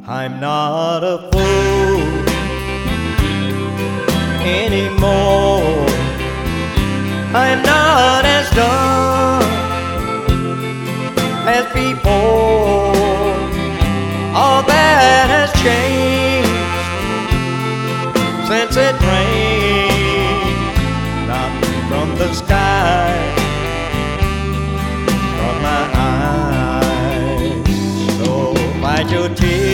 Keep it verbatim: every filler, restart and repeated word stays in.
I'm not a fool anymore. I'm not as dumb as before. All that has changed since it rained not from the sky, from my eyes. So fight your tears